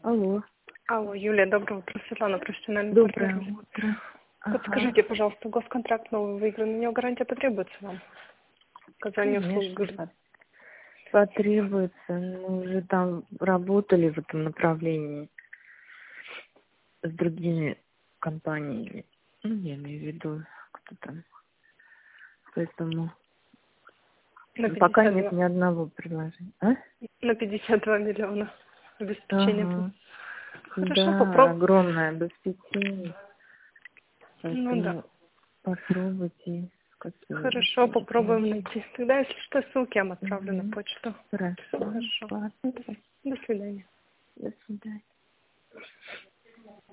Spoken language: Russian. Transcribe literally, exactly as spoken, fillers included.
Алло. Алло, Юлия, доброе утро. Светлана, профессиональный Доброе партнер. утро. Ага. Подскажите, пожалуйста, госконтракт новый выигран, на него гарантия потребуется вам? Оказание услуг. Конечно, потребуется. Мы уже там работали в этом направлении с другими компаниями. Ну, я имею в виду, кто там. Поэтому На пока пятьдесят два. нет ни одного предложения. А? На пятьдесят два миллиона обеспечение. Ага. Хорошо, Да, попробуем. огромное обеспечение. Ну да. Поэтому попробуйте. Хорошо, попробуем найти. Тогда, если что, ссылки я вам отправлю Угу. на почту. Хорошо. Все хорошо. Ладно. До свидания. До свидания.